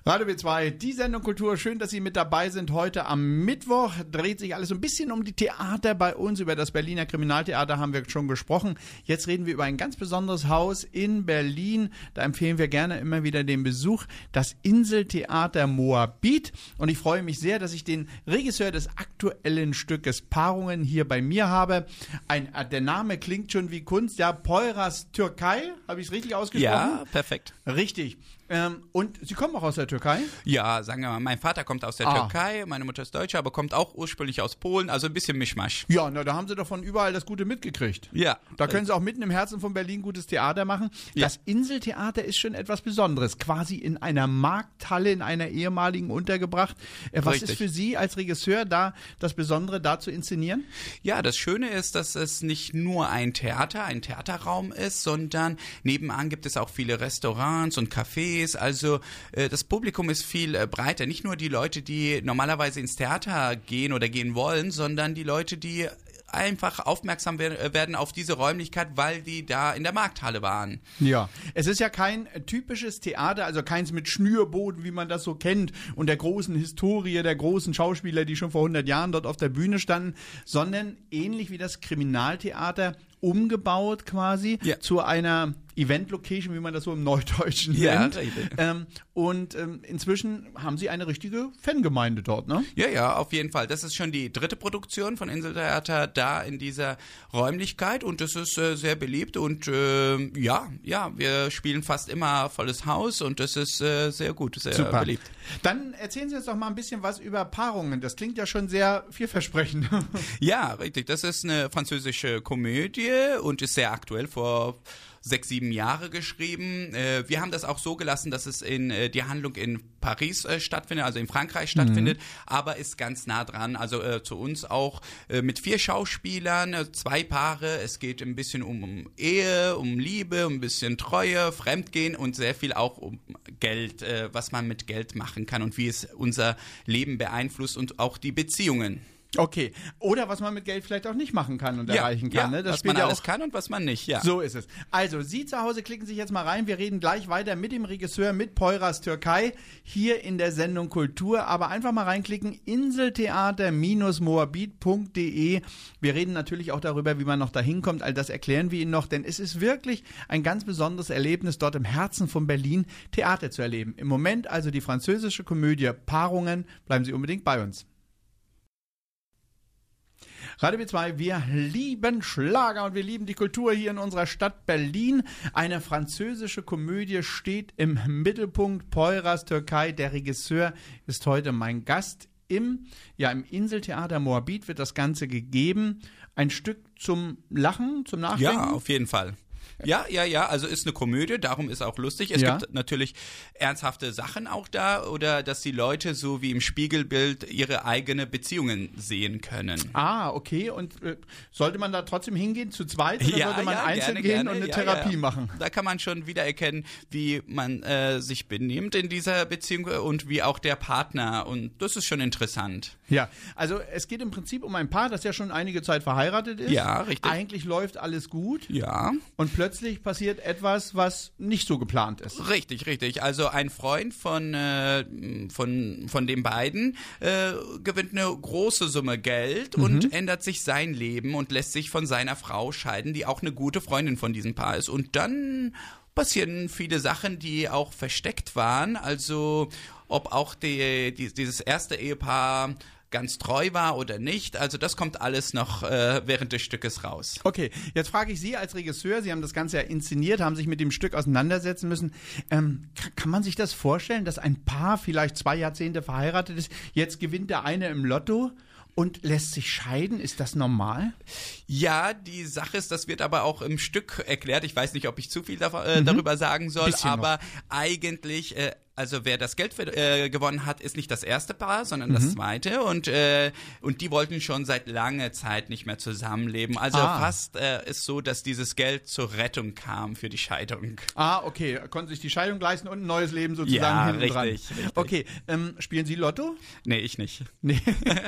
Radio B2, die Sendung Kultur. Schön, dass Sie mit dabei sind. Heute am Mittwoch dreht sich alles so ein bisschen um die Theater bei uns. Über das Berliner Kriminaltheater haben wir schon gesprochen. Jetzt reden wir über ein ganz besonderes Haus in Berlin. Da empfehlen wir gerne immer wieder den Besuch. Das Inseltheater Moabit. Und ich freue mich sehr, dass ich den Regisseur des aktuellen Stückes Paarungen hier bei mir habe. Der Name klingt schon wie Kunst. Ja, Poyraz Türkay. Habe ich es richtig ausgesprochen? Ja, perfekt. Richtig. Und Sie kommen auch aus der Türkei? Ja, sagen wir mal, mein Vater kommt aus der Türkei, meine Mutter ist Deutsche, aber kommt auch ursprünglich aus Polen, also ein bisschen Mischmasch. Ja, na, da haben Sie doch von überall das Gute mitgekriegt. Ja. Da können Sie auch mitten im Herzen von Berlin gutes Theater machen. Ja. Das Inseltheater ist schon etwas Besonderes, quasi in einer Markthalle, in einer ehemaligen untergebracht. Was Richtig. ist für Sie als Regisseur da das Besondere, da zu inszenieren? Ja, das Schöne ist, dass es nicht nur ein Theaterraum ist, sondern nebenan gibt es auch viele Restaurants und Cafés. Also das Publikum ist viel breiter. Nicht nur die Leute, die normalerweise ins Theater gehen oder gehen wollen, sondern die Leute, die einfach aufmerksam werden auf diese Räumlichkeit, weil die da in der Markthalle waren. Ja, es ist ja kein typisches Theater, also keins mit Schnürboden, wie man das so kennt, und der großen Historie, der großen Schauspieler, die schon vor 100 Jahren dort auf der Bühne standen, sondern ähnlich wie das Kriminaltheater umgebaut quasi zu einer Event-Location, wie man das so im Neudeutschen nennt. Und inzwischen haben Sie eine richtige Fangemeinde dort, ne? Ja, auf jeden Fall. Das ist schon die dritte Produktion von Inseltheater da in dieser Räumlichkeit und das ist sehr beliebt und wir spielen fast immer volles Haus und das ist sehr gut, sehr Super. Beliebt. Dann erzählen Sie uns doch mal ein bisschen was über Paarungen. Das klingt ja schon sehr vielversprechend. Ja, richtig. Das ist eine französische Komödie und ist sehr aktuell, vor 6-7 Jahre geschrieben. Wir haben das auch so gelassen, dass es die Handlung in Paris stattfindet, also in Frankreich stattfindet, aber ist ganz nah dran, also zu uns auch mit 4 Schauspielern, 2 Paare. Es geht ein bisschen um Ehe, um Liebe, um ein bisschen Treue, Fremdgehen und sehr viel auch um Geld, was man mit Geld machen kann und wie es unser Leben beeinflusst und auch die Beziehungen. Okay, oder was man mit Geld vielleicht auch nicht machen kann und erreichen kann. Ne? Das was man alles kann und was man nicht, ja. So ist es. Also, Sie zu Hause klicken sich jetzt mal rein. Wir reden gleich weiter mit dem Regisseur, mit Poyraz Türkay, hier in der Sendung Kultur. Aber einfach mal reinklicken, inseltheater-moabit.de. Wir reden natürlich auch darüber, wie man noch dahin kommt. All das erklären wir Ihnen noch, denn es ist wirklich ein ganz besonderes Erlebnis, dort im Herzen von Berlin Theater zu erleben. Im Moment also die französische Komödie Paarungen. Bleiben Sie unbedingt bei uns. Radio B2, wir lieben Schlager und wir lieben die Kultur hier in unserer Stadt Berlin. Eine französische Komödie steht im Mittelpunkt. Poyraz Türkay, der Regisseur, ist heute mein Gast. Im Inseltheater Moabit wird das Ganze gegeben. Ein Stück zum Lachen, zum Nachdenken? Ja, auf jeden Fall. Ja, also ist eine Komödie, darum ist auch lustig. Es gibt natürlich ernsthafte Sachen auch da oder dass die Leute so wie im Spiegelbild ihre eigene Beziehungen sehen können. Ah, okay. Und sollte man da trotzdem hingehen, zu zweit, oder sollte man einzeln gehen und eine Therapie machen? Da kann man schon wieder erkennen, wie man sich benimmt in dieser Beziehung und wie auch der Partner und das ist schon interessant. Ja, also es geht im Prinzip um ein Paar, das ja schon einige Zeit verheiratet ist. Ja, richtig. Eigentlich läuft alles gut. Ja. Und plötzlich passiert etwas, was nicht so geplant ist. Richtig. Also ein Freund von den beiden gewinnt eine große Summe Geld und ändert sich sein Leben und lässt sich von seiner Frau scheiden, die auch eine gute Freundin von diesem Paar ist. Und dann passieren viele Sachen, die auch versteckt waren. Also ob auch dieses erste Ehepaar ganz treu war oder nicht. Also das kommt alles noch während des Stückes raus. Okay, jetzt frage ich Sie als Regisseur, Sie haben das Ganze ja inszeniert, haben sich mit dem Stück auseinandersetzen müssen. Kann man sich das vorstellen, dass ein Paar vielleicht 2 Jahrzehnte verheiratet ist, jetzt gewinnt der eine im Lotto und lässt sich scheiden? Ist das normal? Ja, die Sache ist, das wird aber auch im Stück erklärt. Ich weiß nicht, ob ich zu viel darüber sagen soll, aber eigentlich also wer das Geld gewonnen hat, ist nicht das erste Paar, sondern das zweite und die wollten schon seit langer Zeit nicht mehr zusammenleben. Also fast ist so, dass dieses Geld zur Rettung kam für die Scheidung. Ah, okay. Konnten sich die Scheidung leisten und ein neues Leben sozusagen hinten dran. Richtig. Okay, spielen Sie Lotto? Nee, ich nicht. Nee.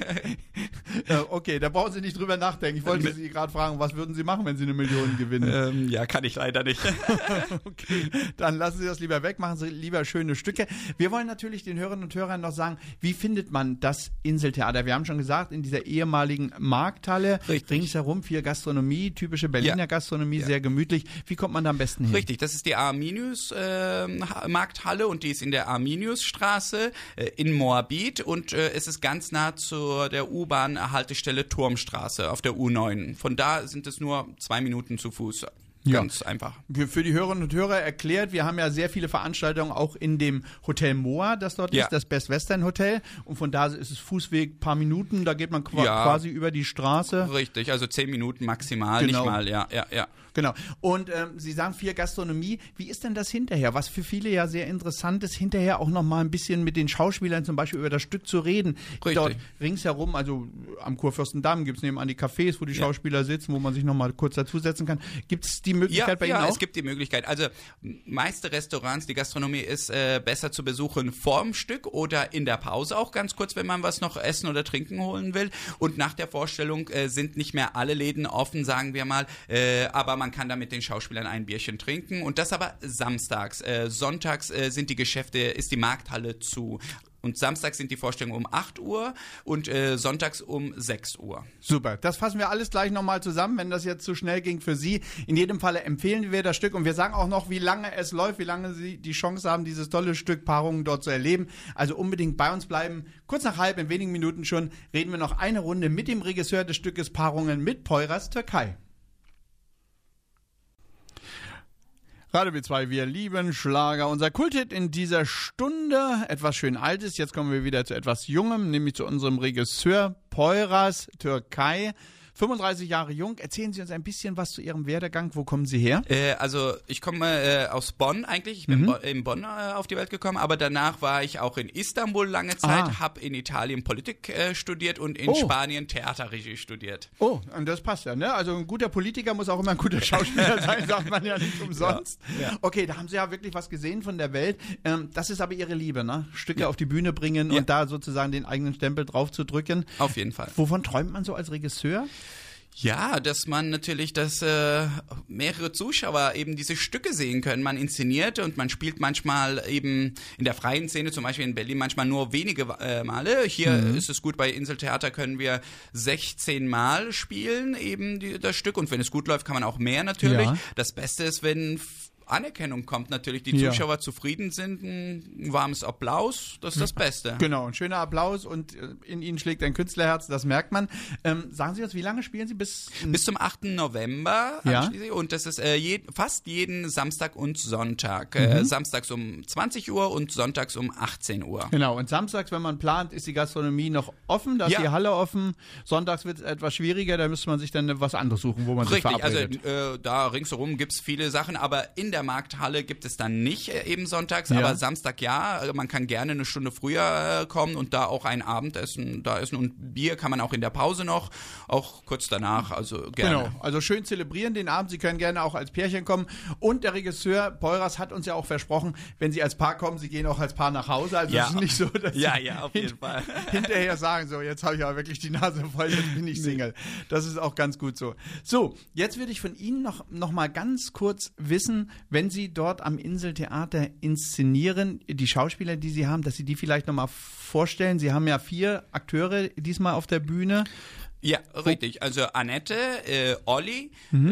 Okay, da brauchen Sie nicht drüber nachdenken. Ich wollte Sie gerade fragen, was würden Sie machen, wenn Sie 1 Million gewinnen? Ja, kann ich leider nicht. Okay, dann lassen Sie das lieber weg, machen Sie lieber schöne Stücke. Stücke. Wir wollen natürlich den Hörerinnen und Hörern noch sagen, wie findet man das Inseltheater? Wir haben schon gesagt, in dieser ehemaligen Markthalle, ringsherum viel Gastronomie, typische Berliner Gastronomie, sehr gemütlich. Wie kommt man da am besten hin? Richtig, das ist die Arminius-Markthalle und die ist in der Arminiusstraße in Moabit und es ist ganz nah zu der U-Bahn-Haltestelle Turmstraße auf der U9. Von da sind es nur 2 Minuten zu Fuß. Ganz einfach. Für die Hörerinnen und Hörer erklärt, wir haben ja sehr viele Veranstaltungen auch in dem Hotel Moa, das dort ist, das Best Western Hotel. Und von da ist es Fußweg, paar Minuten, da geht man quasi über die Straße. Richtig, also 10 Minuten maximal, nicht mal, ja. Genau. Und Sie sagen viel Gastronomie. Wie ist denn das hinterher? Was für viele ja sehr interessant ist, hinterher auch noch mal ein bisschen mit den Schauspielern zum Beispiel über das Stück zu reden. Richtig. Dort ringsherum, also am Kurfürstendamm gibt es nebenan die Cafés, wo die Schauspieler sitzen, wo man sich noch mal kurz dazusetzen kann. Gibt es die Möglichkeit bei Ihnen auch? Ja, es gibt die Möglichkeit. Also meiste Restaurants, die Gastronomie ist besser zu besuchen vorm Stück oder in der Pause auch ganz kurz, wenn man was noch essen oder trinken holen will. Und nach der Vorstellung sind nicht mehr alle Läden offen, sagen wir mal, aber man kann da mit den Schauspielern ein Bierchen trinken und das aber samstags. Sonntags sind die Geschäfte, ist die Markthalle zu. Und samstags sind die Vorstellungen um 8 Uhr und sonntags um 6 Uhr. Super, das fassen wir alles gleich nochmal zusammen, wenn das jetzt zu schnell ging für Sie. In jedem Falle empfehlen wir das Stück und wir sagen auch noch, wie lange es läuft, wie lange Sie die Chance haben, dieses tolle Stück Paarungen dort zu erleben. Also unbedingt bei uns bleiben. Kurz nach halb, in wenigen Minuten schon, reden wir noch eine Runde mit dem Regisseur des Stückes Paarungen mit Poyraz Türkay. Radio B2, wir lieben Schlager. Unser Kulthit in dieser Stunde, etwas schön Altes. Jetzt kommen wir wieder zu etwas Jungem, nämlich zu unserem Regisseur Poyraz Türkay. 35 Jahre jung. Erzählen Sie uns ein bisschen was zu Ihrem Werdegang. Wo kommen Sie her? Also ich komme aus Bonn eigentlich. Ich bin in Bonn auf die Welt gekommen, aber danach war ich auch in Istanbul lange Zeit, habe in Italien Politik studiert und in Spanien Theaterregie studiert. Oh, und das passt ja, ne? Also ein guter Politiker muss auch immer ein guter Schauspieler sein, sagt man ja nicht umsonst. Ja. Okay, da haben Sie ja wirklich was gesehen von der Welt. Das ist aber Ihre Liebe, ne? Stücke auf die Bühne bringen und da sozusagen den eigenen Stempel drauf zu drücken. Auf jeden Fall. Wovon träumt man so als Regisseur? Ja, dass man natürlich, dass mehrere Zuschauer eben diese Stücke sehen können. Man inszeniert und man spielt manchmal eben in der freien Szene, zum Beispiel in Berlin, manchmal nur wenige Male. Hier ist es gut, bei Inseltheater können wir 16 Mal spielen, eben das Stück. Und wenn es gut läuft, kann man auch mehr natürlich. Ja. Das Beste ist, wenn Anerkennung kommt natürlich, die Zuschauer zufrieden sind, ein warmes Applaus, das ist das Beste. Genau, ein schöner Applaus und in Ihnen schlägt ein Künstlerherz, das merkt man. Sagen Sie uns, wie lange spielen Sie? Bis zum 8. November und das ist fast jeden Samstag und Sonntag. Samstags um 20 Uhr und sonntags um 18 Uhr. Genau, und samstags, wenn man plant, ist die Gastronomie noch offen, da ist die Halle offen. Sonntags wird es etwas schwieriger, da müsste man sich dann was anderes suchen, wo man sich verabredet. Also da ringsherum gibt es viele Sachen, aber in der Markthalle gibt es dann nicht eben sonntags, aber Samstag man kann gerne eine Stunde früher kommen und da auch ein Abendessen da essen und Bier kann man auch in der Pause noch, auch kurz danach, also gerne. Genau, also schön zelebrieren den Abend, Sie können gerne auch als Pärchen kommen und der Regisseur Poyraz hat uns ja auch versprochen, wenn Sie als Paar kommen, Sie gehen auch als Paar nach Hause, also es ist nicht so, dass Sie auf jeden Fall. hinterher sagen, so jetzt habe ich aber wirklich die Nase voll, jetzt bin ich Single. Das ist auch ganz gut so. So, jetzt würde ich von Ihnen noch mal ganz kurz wissen, wenn Sie dort am Inseltheater inszenieren, die Schauspieler, die Sie haben, dass Sie die vielleicht nochmal vorstellen. Sie haben ja 4 Akteure diesmal auf der Bühne. Ja, richtig. Also Annette, Olli,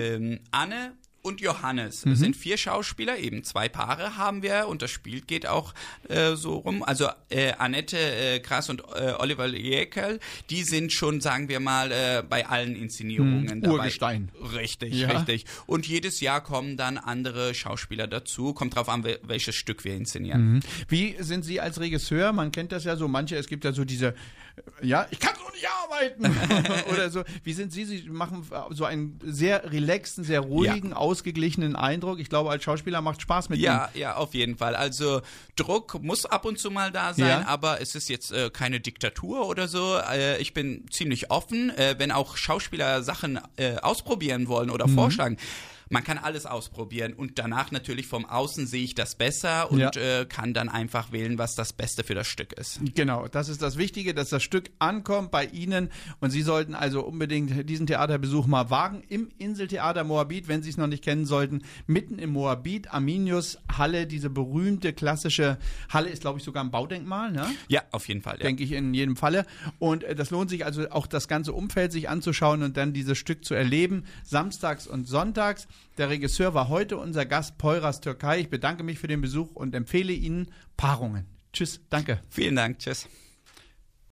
Anne und Johannes. Es sind 4 Schauspieler, eben 2 Paare haben wir und das Spiel geht auch so rum. Also Annette Krass und Oliver Jäckel, die sind schon, sagen wir mal, bei allen Inszenierungen dabei. Urgestein. Richtig. Und jedes Jahr kommen dann andere Schauspieler dazu. Kommt drauf an, welches Stück wir inszenieren. Wie sind Sie als Regisseur? Man kennt das ja so, es gibt ja so diese, ich kann so nicht arbeiten oder so. Wie sind Sie? Sie machen so einen sehr relaxten, sehr ruhigen, ausgeglichenen Eindruck. Ich glaube, als Schauspieler macht Spaß mit Ihnen. Ja, auf jeden Fall. Also Druck muss ab und zu mal da sein, aber es ist jetzt keine Diktatur oder so. Ich bin ziemlich offen, wenn auch Schauspieler Sachen ausprobieren wollen oder vorschlagen. Man kann alles ausprobieren und danach natürlich vom Außen sehe ich das besser und kann dann einfach wählen, was das Beste für das Stück ist. Genau, das ist das Wichtige, dass das Stück ankommt bei Ihnen und Sie sollten also unbedingt diesen Theaterbesuch mal wagen im Inseltheater Moabit, wenn Sie es noch nicht kennen sollten, mitten im Moabit, Arminius Halle, diese berühmte klassische Halle ist, glaube ich, sogar ein Baudenkmal, ne? Ja, auf jeden Fall. Ja. Denke ich in jedem Falle. Und das lohnt sich also auch das ganze Umfeld sich anzuschauen und dann dieses Stück zu erleben, samstags und sonntags. Der Regisseur war heute unser Gast, Poyraz Türkay. Ich bedanke mich für den Besuch und empfehle Ihnen Paarungen. Tschüss, danke. Vielen Dank, tschüss.